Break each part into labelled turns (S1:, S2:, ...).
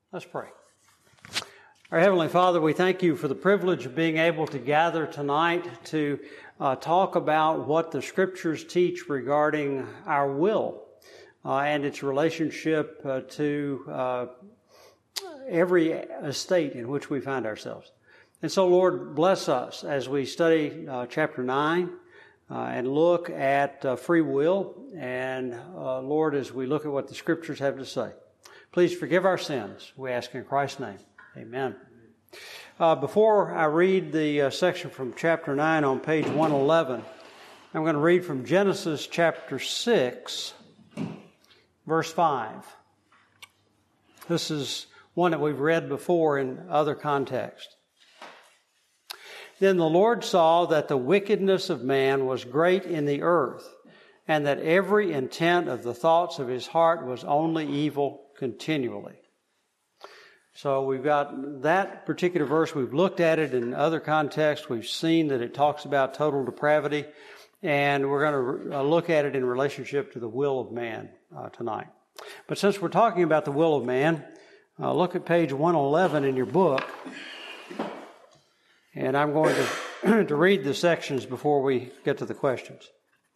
S1: Let's pray. Our Heavenly Father, we thank you for the privilege of being able to gather tonight to talk about what the Scriptures teach regarding our will and its relationship to every estate in which we find ourselves. And so, Lord, bless us as we study chapter 9 and look at free will. And, Lord, as we look at what the Scriptures have to say, please forgive our sins, we ask in Christ's name. Amen. Before I read the section from chapter 9 on page 111, I'm going to read from Genesis chapter 6, verse 5. This is one that we've read before in other contexts. Then the Lord saw that the wickedness of man was great in the earth, and that every intent of the thoughts of his heart was only evil continually. So we've got that particular verse. We've looked at it in other contexts. We've seen that it talks about total depravity, and we're going to look at it in relationship to the will of man tonight. But since we're talking about the will of man, look at page 111 in your book, and I'm going to read the sections before we get to the questions.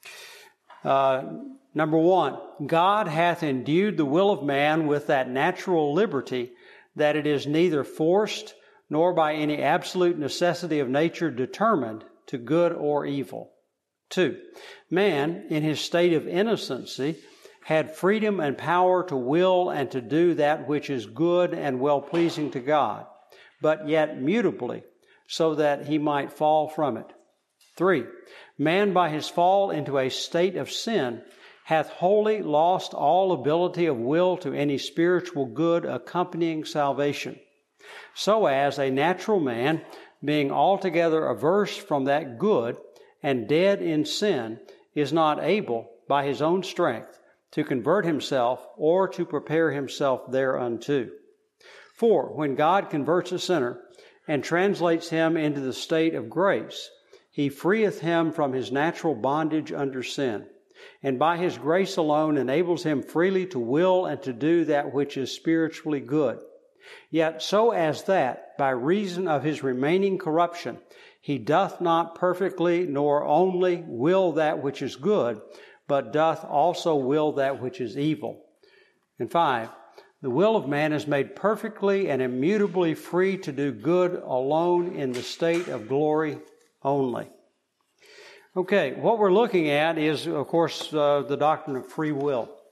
S1: Number 1, God hath endued the will of man with that natural liberty that it is neither forced nor by any absolute necessity of nature determined to good or evil. 2, man, in his state of innocency, had freedom and power to will and to do that which is good and well-pleasing to God, but yet mutably, so that he might fall from it. 3, man by his fall into a state of sin hath wholly lost all ability of will to any spiritual good accompanying salvation, so as a natural man, being altogether averse from that good and dead in sin, is not able, by his own strength, to convert himself or to prepare himself thereunto. 4, when God converts a sinner and translates him into the state of grace, he freeth him from his natural bondage under sin, and by his grace alone enables him freely to will and to do that which is spiritually good. Yet so as that, by reason of his remaining corruption, he doth not perfectly nor only will that which is good, but doth also will that which is evil. And 5, the will of man is made perfectly and immutably free to do good alone in the state of glory only. Okay, what we're looking at is, of course, the doctrine of free will.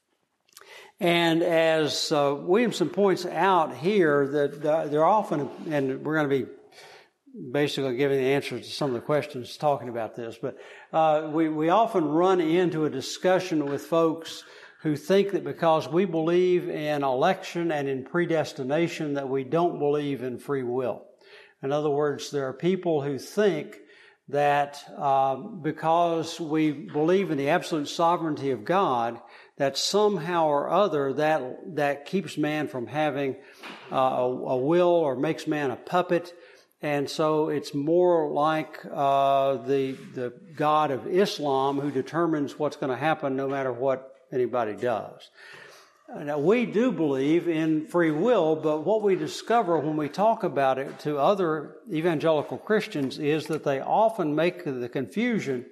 S1: And as Williamson points out here, that they're often, and we're going to be basically giving the answers to some of the questions talking about this, but we often run into a discussion with folks who think that because we believe in election and in predestination that we don't believe in free will. In other words, there are people who think that because we believe in the absolute sovereignty of God, that somehow or other that keeps man from having a will or makes man a puppet. And so it's more like the God of Islam who determines what's going to happen no matter what anybody does. Now, we do believe in free will, but what we discover when we talk about it to other evangelical Christians is that they often make the confusion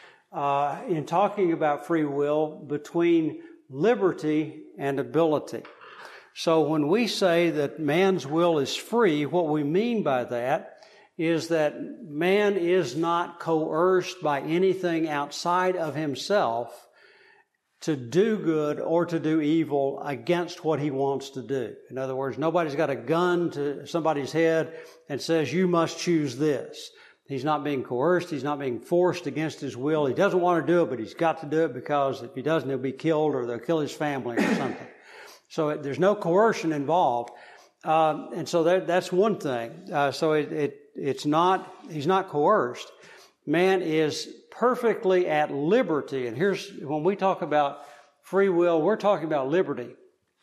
S1: in talking about free will between liberty and ability. So when we say that man's will is free, what we mean by that is that man is not coerced by anything outside of himself to do good or to do evil against what he wants to do. In other words, nobody's got a gun to somebody's head and says, you must choose this. He's not being coerced. He's not being forced against his will. He doesn't want to do it, but he's got to do it because if he doesn't, he'll be killed or they'll kill his family or something. So there's no coercion involved. And so that's one thing. So he's not coerced. Man is perfectly at liberty. And when we talk about free will, we're talking about liberty.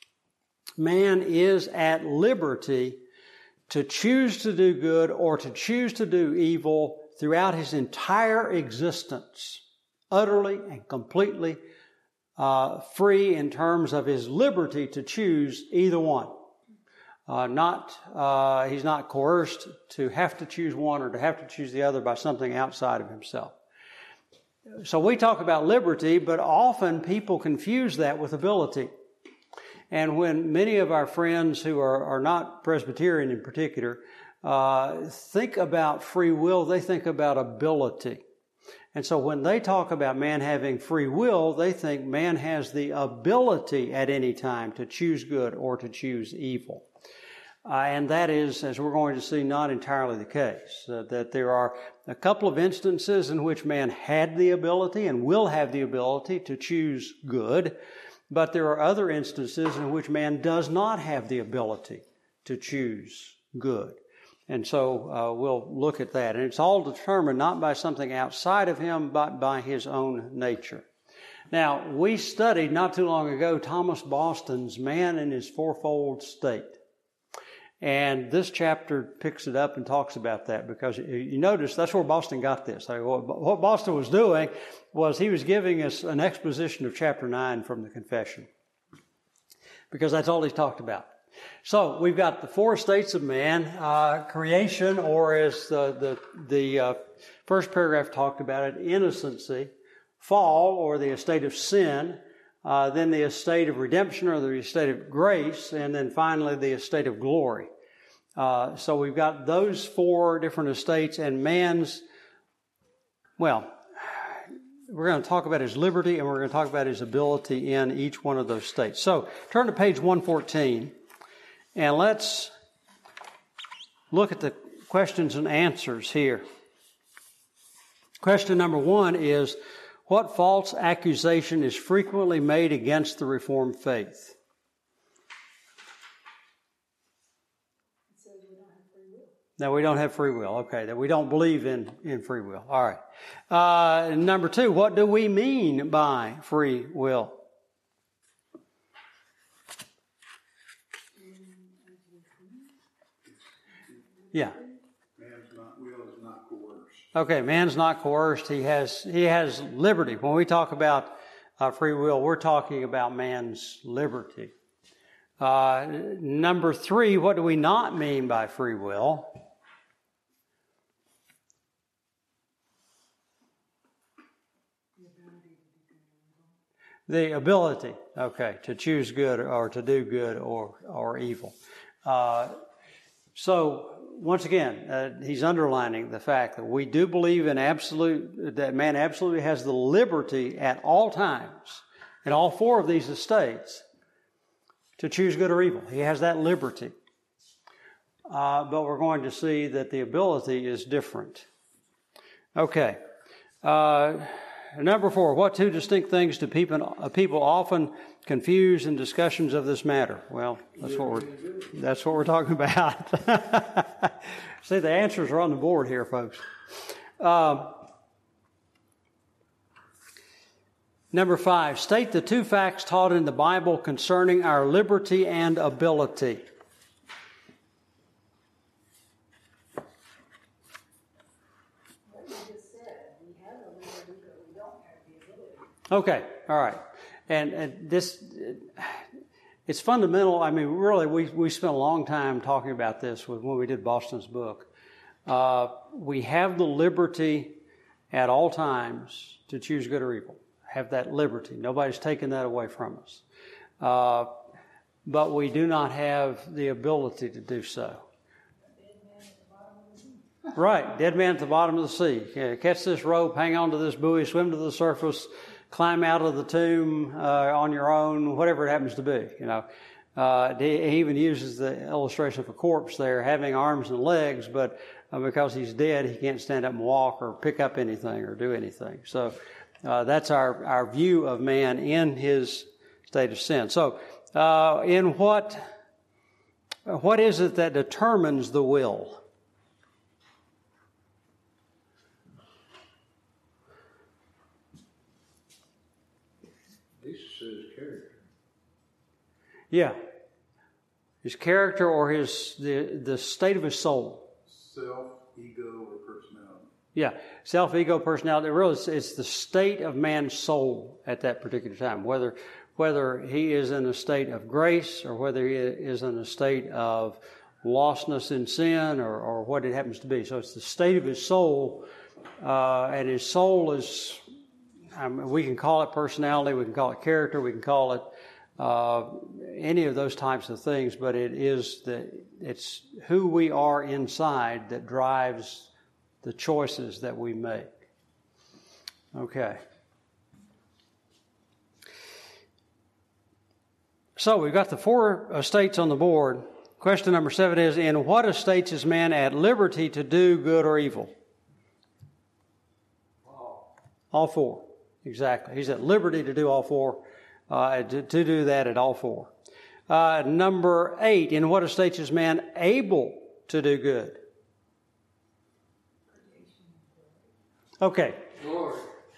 S1: Man is at liberty to choose to do good or to choose to do evil throughout his entire existence, utterly and completely free in terms of his liberty to choose either one. He's not coerced to have to choose one or to have to choose the other by something outside of himself. So we talk about liberty, but often people confuse that with ability. And when many of our friends who are not Presbyterian in particular think about free will, they think about ability. And so when they talk about man having free will, they think man has the ability at any time to choose good or to choose evil. And that is, as we're going to see, not entirely the case. That there are a couple of instances in which man had the ability and will have the ability to choose good, but there are other instances in which man does not have the ability to choose good. And so we'll look at that. And it's all determined not by something outside of him, but by his own nature. Now, we studied not too long ago Thomas Boston's Man in His Fourfold State. And this chapter picks it up and talks about that, because you notice that's where Boston got this. What Boston was doing was he was giving us an exposition of chapter 9 from the Confession, because that's all he talked about. So we've got the four states of man, creation, or as the first paragraph talked about it, innocency, fall, or the estate of sin, then the estate of redemption, or the estate of grace, and then finally the estate of glory. So we've got those four different estates, and we're going to talk about his liberty, and we're going to talk about his ability in each one of those states. So turn to page 114, and let's look at the questions and answers here. Question number 1 is, what false accusation is frequently made against the Reformed faith?
S2: It says we don't have free will.
S1: No, we don't have free will. Okay, that we don't believe in free will. All right. Number 2, what do we mean by free will? Yeah.
S3: Will is not coerced.
S1: Okay, man's not coerced. He has liberty. When we talk about free will, we're talking about man's liberty. Number 3, what do we not mean by free will? The ability, okay, to choose good or to do good or evil. So, once again, he's underlining the fact that we do believe that man absolutely has the liberty at all times, in all four of these estates, to choose good or evil. He has that liberty. But we're going to see that the ability is different. Okay. Number 4, what two distinct things do people often confuse in discussions of this matter? Well, that's what we're talking about. See, the answers are on the board here, folks. Number 5, state the 2 facts taught in the Bible concerning our liberty and ability. Okay, all right. And this, it's fundamental. I mean, really, we spent a long time talking about this when we did Boston's book. We have the liberty at all times to choose good or evil. Have that liberty. Nobody's taken that away from us. But we do not have the ability to do so. Right, dead man at the bottom of the sea. Catch this rope, hang on to this buoy, swim to the surface, climb out of the tomb on your own, whatever it happens to be. He even uses the illustration of a corpse there, having arms and legs, but because he's dead, he can't stand up and walk or pick up anything or do anything. So that's our view of man in his state of sin. So in what is it that determines the will? Yeah. His character or the state of his soul.
S3: Self, ego, or personality.
S1: Yeah. Self, ego, personality. Really, it's the state of man's soul at that particular time. Whether whether he is in a state of grace or whether he is in a state of lostness in sin or what it happens to be. So it's the state of his soul, and his soul is, we can call it personality, we can call it character, we can call it any of those types of things, but it's who we are inside that drives the choices that we make. Okay. So we've got the 4 estates on the board. Question number 7 is, in what estates is man at liberty to do good or evil? All 4. Exactly. He's at liberty to do all 4, to do that at all 4. Number 8, in what estates is man able to do good? Okay.
S4: Lord.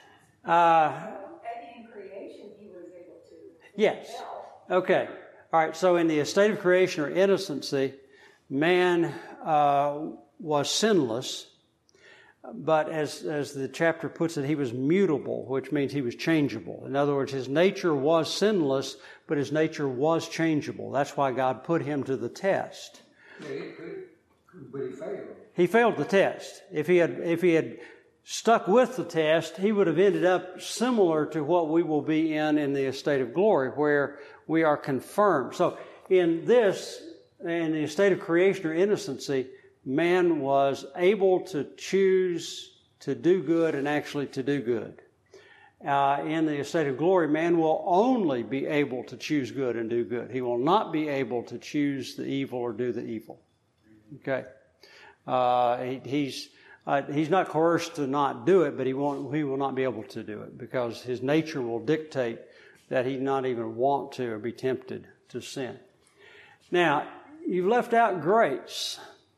S2: In creation, he was able to.
S1: Yes. Okay. All right. So in the estate of creation or innocency, man was sinless, but as the chapter puts it, he was mutable, which means he was changeable. In other words, his nature was sinless, but his nature was changeable. That's why God put him to the test.
S4: Yeah, he could, but he failed.
S1: He failed the test. If he had stuck with the test, he would have ended up similar to what we will be in the estate of glory, where we are confirmed. So in the estate of creation or innocency, man was able to choose to do good and actually to do good. In the estate of glory, man will only be able to choose good and do good. He will not be able to choose the evil or do the evil. Okay? He's not coerced to not do it, but he will not be able to do it because his nature will dictate that he not even want to or be tempted to sin. Now, you've left out grace.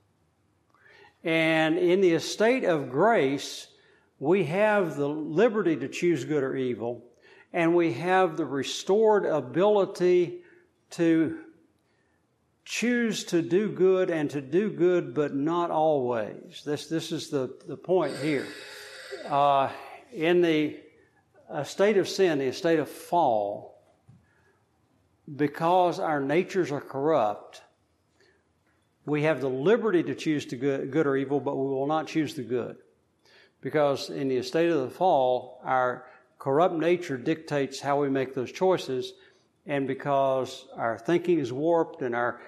S1: And in the estate of grace, we have the liberty to choose good or evil, and we have the restored ability to choose to do good and to do good, but not always. This is the point here. In the estate of sin, the estate of fall, because our natures are corrupt, we have the liberty to choose to good or evil, but we will not choose the good. Because in the estate of the fall, our corrupt nature dictates how we make those choices, and because our thinking is warped and our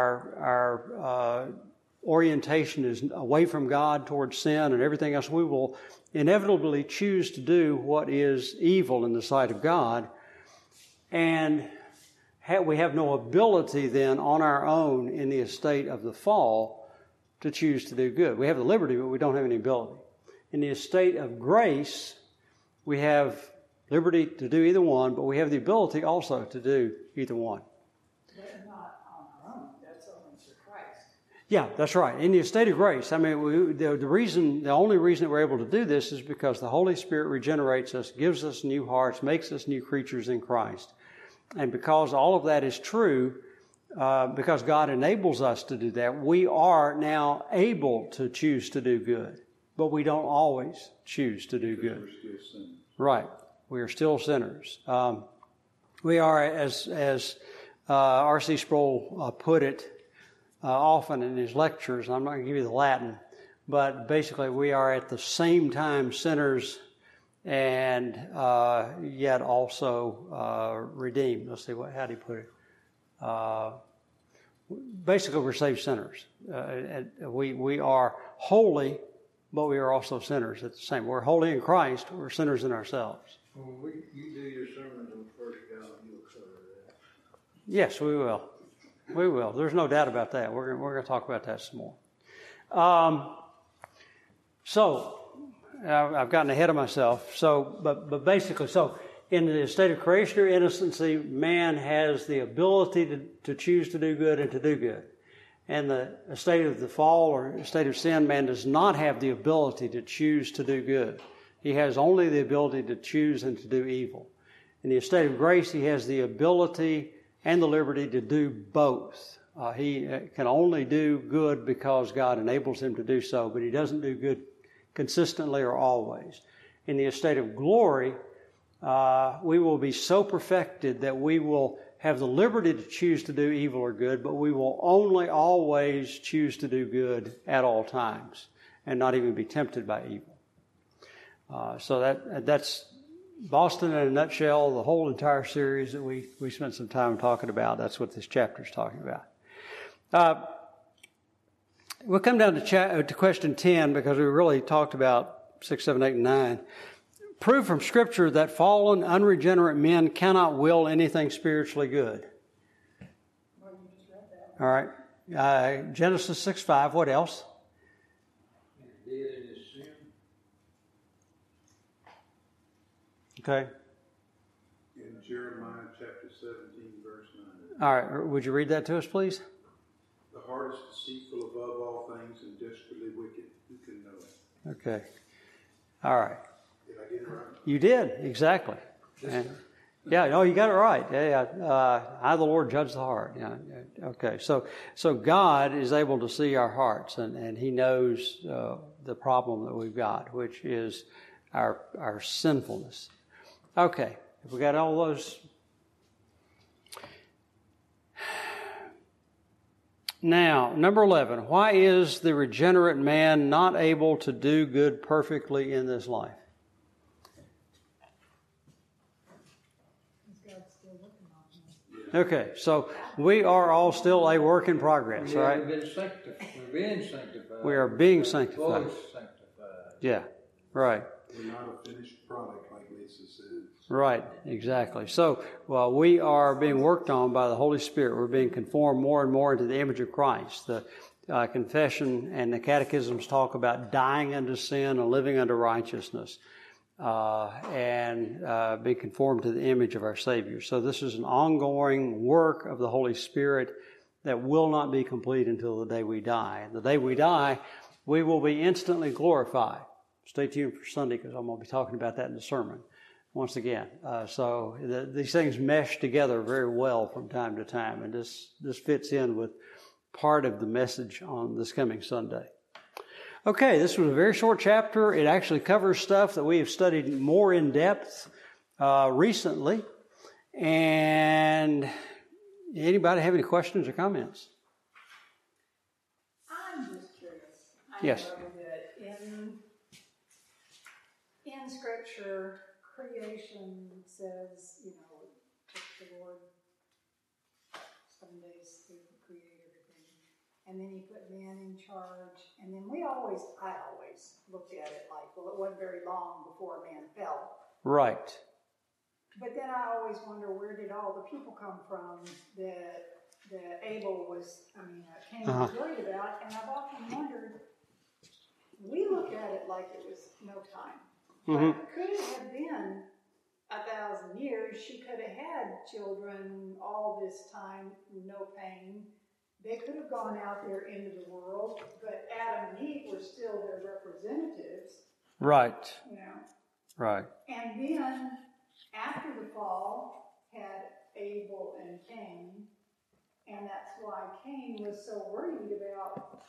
S1: orientation is away from God towards sin and everything else, we will inevitably choose to do what is evil in the sight of God. And we have no ability then on our own in the estate of the fall to choose to do good. We have the liberty, but we don't have any ability. In the estate of grace, we have liberty to do either one, but we have the ability also to do either one.
S2: But not on our own. That's only through Christ.
S1: Yeah, that's right. In the estate of grace, I mean, the only reason that we're able to do this is because the Holy Spirit regenerates us, gives us new hearts, makes us new creatures in Christ. And because all of that is true, because God enables us to do that, we are now able to choose to do good. But we don't always choose to do good.
S3: We're still sinners.
S1: Right. We are still sinners. We are, as R.C. Sproul put it often in his lectures, and I'm not going to give you the Latin, but basically we are at the same time sinners and yet also redeemed. Let's see, how do you put it? Basically, we're saved sinners. We are holy, but we are also sinners at the same. We're holy in Christ. We're sinners in ourselves.
S3: When you do your sermons on First John, you'll cover that.
S1: Yes, we will. We will. There's no doubt about that. We're going to talk about that some more. So I've gotten ahead of myself. So, but basically, so in the state of creation or innocency, man has the ability to choose to do good and to do good. And the state of the fall or state of sin, man does not have the ability to choose to do good. He has only the ability to choose and to do evil. In the estate of grace, he has the ability and the liberty to do both. He can only do good because God enables him to do so, but he doesn't do good consistently or always. In the estate of glory, we will be so perfected that we will have the liberty to choose to do evil or good, but we will only always choose to do good at all times and not even be tempted by evil. So that's Boston in a nutshell, the whole entire series that we spent some time talking about. That's what this chapter is talking about. We'll come down to question 10 because we really talked about 6, 7, 8, and 9. Prove from Scripture that fallen, unregenerate men cannot will anything spiritually good.
S2: Well, you just read that.
S1: All right. Genesis 6:5. What else?
S4: Dead in his sin.
S1: Okay.
S3: In Jeremiah chapter 17, verse 9.
S1: All right. Would you read that to us, please?
S3: The heart is deceitful above all things and desperately wicked. Who can know it?
S1: Okay. All right.
S3: Did I get it right?
S1: You did, exactly. And, yeah, no, you got it right. Yeah. I, the Lord, judge the heart. Yeah. Okay. So God is able to see our hearts, and He knows the problem that we've got, which is our sinfulness. Okay. If we got all those. Now, number 11. Why is the regenerate man not able to do good perfectly in this life?
S2: Because God's still looking on him.
S1: Okay, so we are all still a work in progress,
S4: We
S1: right?
S4: haven't been sanctified. We're being sanctified.
S1: We are being
S4: Fully
S1: sanctified.
S4: sanctified.
S1: Yeah, right.
S3: We're not a finished product, like Lisa said.
S1: Right, exactly. So, well, we are being worked on by the Holy Spirit. We're being conformed more and more into the image of Christ. The confession and the catechisms talk about dying unto sin and living unto righteousness, and being conformed to the image of our Savior. So this is an ongoing work of the Holy Spirit that will not be complete until the day we die. And the day we die, we will be instantly glorified. Stay tuned for Sunday because I'm going to be talking about that in the sermon once again. So these things mesh together very well from time to time, and this fits in with part of the message on this coming Sunday. Okay, this was a very short chapter. It actually covers stuff that we have studied more in depth recently. And anybody have any questions or comments?
S2: I'm just curious.
S1: Yes.
S2: I know that in Scripture, creation says, it took the Lord 7 days to create everything. And then He put man in charge. And then I always looked at it like, well, it wasn't very long before man fell.
S1: Right.
S2: But then I always wonder, where did all the people come from that Cain was worried about? And I've often wondered, we look at it like it was no time.
S1: Mm-hmm.
S2: But could it have been 1,000 years? She could have had children all this time, no pain. They could have gone out there into the world, but Adam and Eve were still their representatives.
S1: Right. Right.
S2: And then, after the fall, had Abel and Cain, and that's why Cain was so worried about,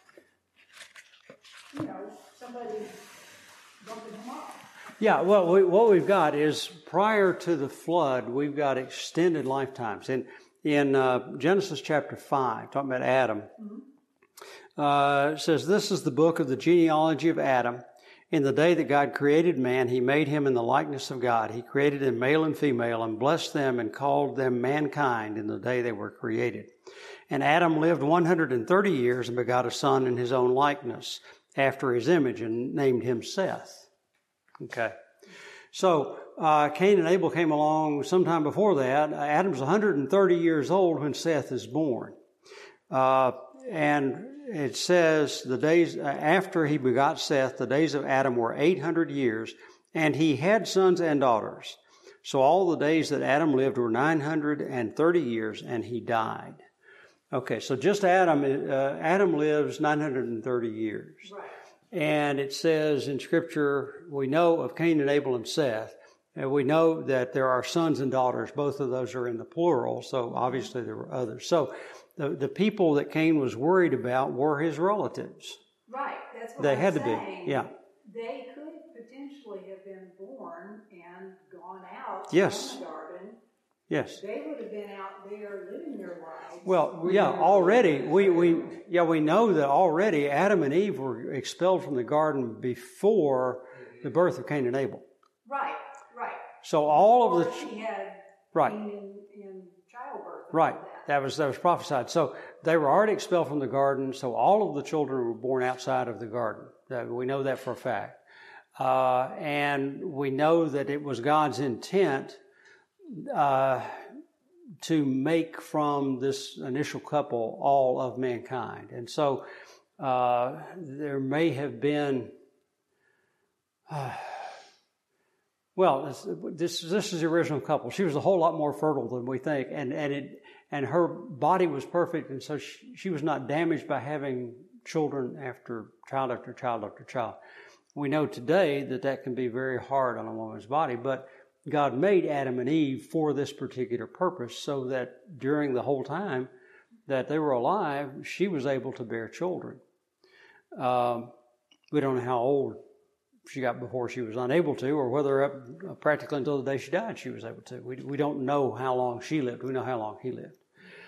S2: somebody bumping him off.
S1: Yeah, well, what we've got is prior to the flood, we've got extended lifetimes. In Genesis chapter 5, talking about Adam, it says, "This is the book of the genealogy of Adam. In the day that God created man, He made him in the likeness of God. He created them male and female and blessed them and called them mankind in the day they were created. And Adam lived 130 years and begot a son in his own likeness, after his image, and named him Seth." Okay. So, Cain and Abel came along sometime before that. Adam's 130 years old when Seth is born. And it says the days after he begot Seth, the days of Adam were 800 years, and he had sons and daughters. So all the days that Adam lived were 930 years, and he died. Okay, so just Adam lives 930 years.
S2: Right.
S1: And it says in Scripture, we know of Cain and Abel and Seth, and we know that there are sons and daughters. Both of those are in the plural, so obviously there were others. So the people that Cain was worried about were his relatives.
S2: Right, that's what
S1: They
S2: I'm
S1: had to
S2: saying.
S1: be, yeah.
S2: They could potentially have been born and gone out
S1: Yes.
S2: from the garden,
S1: Yes.
S2: they would have been out there living their lives.
S1: Well, yeah, already, we know that already Adam and Eve were expelled from the garden before the birth of Cain and Abel.
S2: Right.
S1: So all of
S2: Or
S1: the...
S2: she had
S1: Right.
S2: Cain in childbirth. and
S1: Right.
S2: all that.
S1: That was prophesied. So they were already expelled from the garden, so all of the children were born outside of the garden. We know that for a fact. And we know that it was God's intent to make from this initial couple all of mankind. And so there may have been... Well, this is the original couple. She was a whole lot more fertile than we think, and her body was perfect, and so she was not damaged by having children after child after child after child. We know today that can be very hard on a woman's body, but God made Adam and Eve for this particular purpose, so that during the whole time that they were alive, she was able to bear children. We don't know how old she got before she was unable to, or whether practically until the day she died she was able to. We don't know how long she lived. We know how long he lived.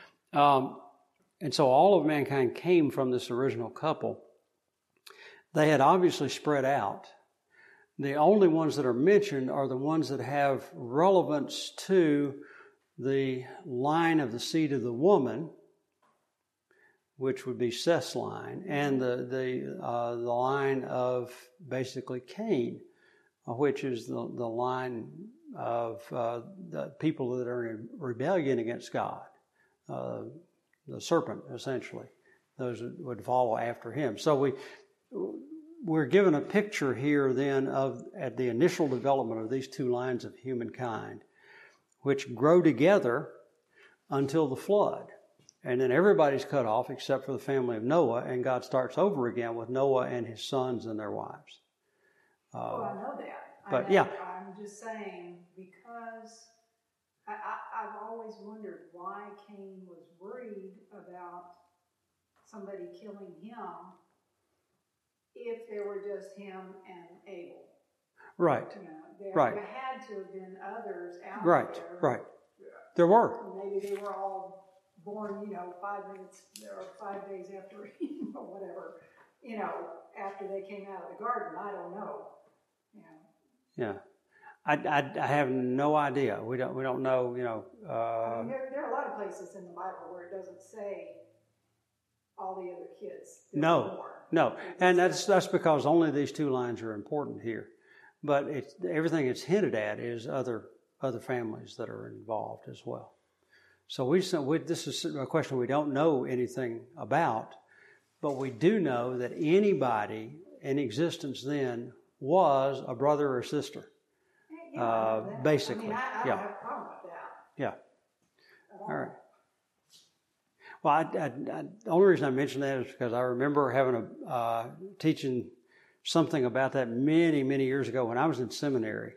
S1: And so all of mankind came from this original couple. They had obviously spread out. The only ones that are mentioned are the ones that have relevance to the line of the seed of the woman, which would be Seth's line, and the line of basically Cain, which is the line of the people that are in rebellion against God, the serpent, essentially. Those would follow after him. So we're given a picture here then at the initial development of these two lines of humankind, which grow together until the flood. And then everybody's cut off except for the family of Noah, and God starts over again with Noah and his sons and their wives.
S2: I know that.
S1: But
S2: I know,
S1: yeah.
S2: I'm just saying, because I've always wondered why Cain was worried about somebody killing him if there were just him and Abel.
S1: Right.
S2: There
S1: Right.
S2: had to have been others out
S1: Right.
S2: there.
S1: Right. There were.
S2: Maybe they were all born, 5 minutes or 5 days after him or whatever, after they came out of the garden. I don't know.
S1: Yeah. I have no idea. We don't know,
S2: I mean, there are a lot of places in the Bible where it doesn't say all the other kids.
S1: No. And that's because only these two lines are important here. But everything it's hinted at is other families that are involved as well. So this is a question we don't know anything about, but we do know that anybody in existence then was a brother or sister, basically.
S2: I don't have a problem with that.
S1: Yeah. All right. Well, the only reason I mention that is because I remember having teaching something about that many, many years ago when I was in seminary.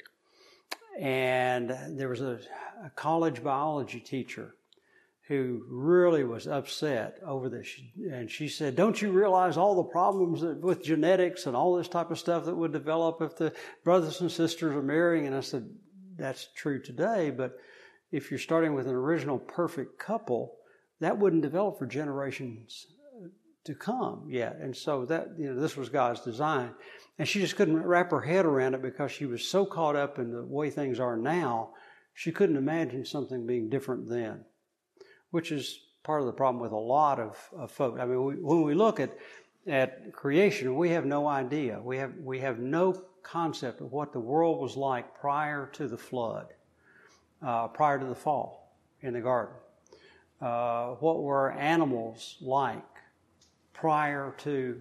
S1: And there was a college biology teacher who really was upset over this. And she said, don't you realize all the problems with genetics and all this type of stuff that would develop if the brothers and sisters are marrying? And I said, that's true today, but if you're starting with an original perfect couple, that wouldn't develop for generations to come yet. And so that, this was God's design. And she just couldn't wrap her head around it because she was so caught up in the way things are now, she couldn't imagine something being different then, which is part of the problem with a lot of folk. I mean, when we look at creation, we have no idea. We have no concept of what the world was like prior to the flood, prior to the fall in the garden. What were animals like prior to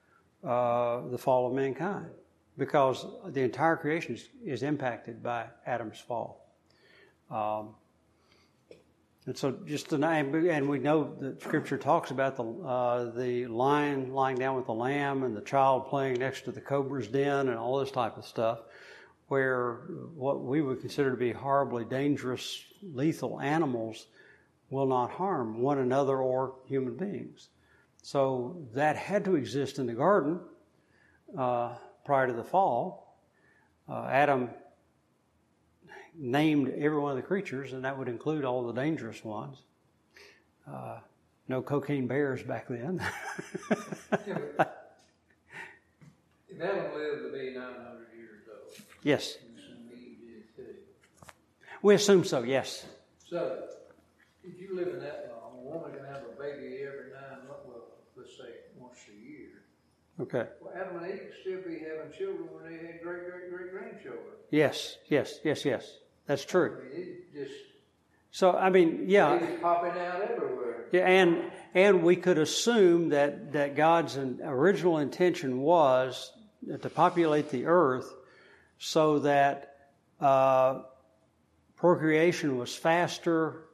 S1: the fall of mankind? Because the entire creation is impacted by Adam's fall. And so and we know that Scripture talks about the lion lying down with the lamb and the child playing next to the cobra's den and all this type of stuff, where what we would consider to be horribly dangerous, lethal animals will not harm one another or human beings. So that had to exist in the garden prior to the fall. Adam named every one of the creatures, and that would include all the dangerous ones. No cocaine bears back then.
S4: If Adam lived to be 900 years old,
S1: Yes.
S4: and some Eve did too.
S1: We assume so, yes.
S4: So, if you live in that long, a woman can have a baby every 9 months, well, let's say once a year.
S1: Okay.
S4: Well, Adam and Eve could still be having children when they had great-grandchildren.
S1: Yes. That's true.
S4: I mean, it just,
S1: So, I mean, yeah.
S4: babies popping out everywhere.
S1: Yeah, and we could assume that God's original intention was to populate the earth so that procreation was faster,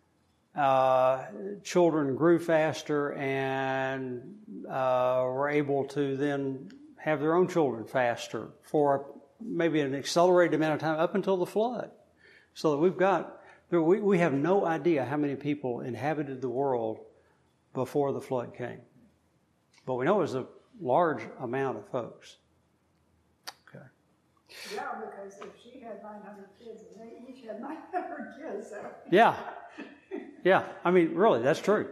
S1: children grew faster, and were able to then have their own children faster for maybe an accelerated amount of time up until the flood. So that we have no idea how many people inhabited the world before the flood came. But we know it was a large amount of folks. Okay.
S2: Yeah, because if she had 900 kids and they each had 900 kids, so.
S1: Yeah. I mean, really, that's true.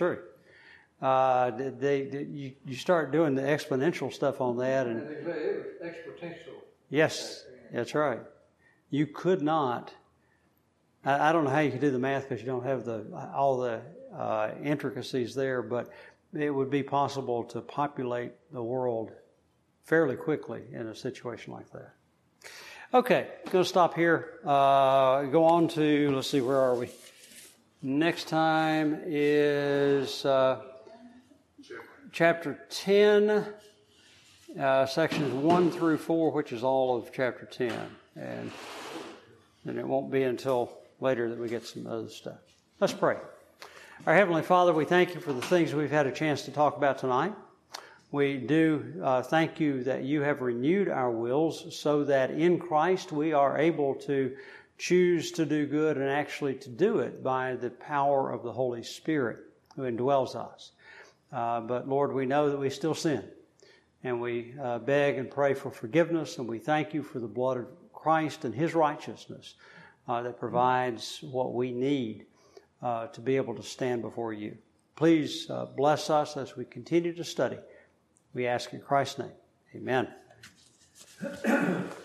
S1: You start doing the exponential stuff on that, and
S4: it was exponential.
S1: yes, that's right. You could not. I don't know how you could do the math because you don't have all the intricacies there, but it would be possible to populate the world fairly quickly in a situation like that. Okay, going to stop here. Go on to, let's see, where are we? Next time is chapter 10, sections 1 through 4, which is all of chapter 10. And it won't be until later that we get some other stuff. Let's pray. Our Heavenly Father, we thank you for the things we've had a chance to talk about tonight. We do thank you that you have renewed our wills so that in Christ we are able to choose to do good and actually to do it by the power of the Holy Spirit who indwells us. But Lord, we know that we still sin, and we beg and pray for forgiveness, and we thank you for the blood of Christ and His righteousness that provides what we need to be able to stand before you. Please bless us as we continue to study. We ask in Christ's name. Amen.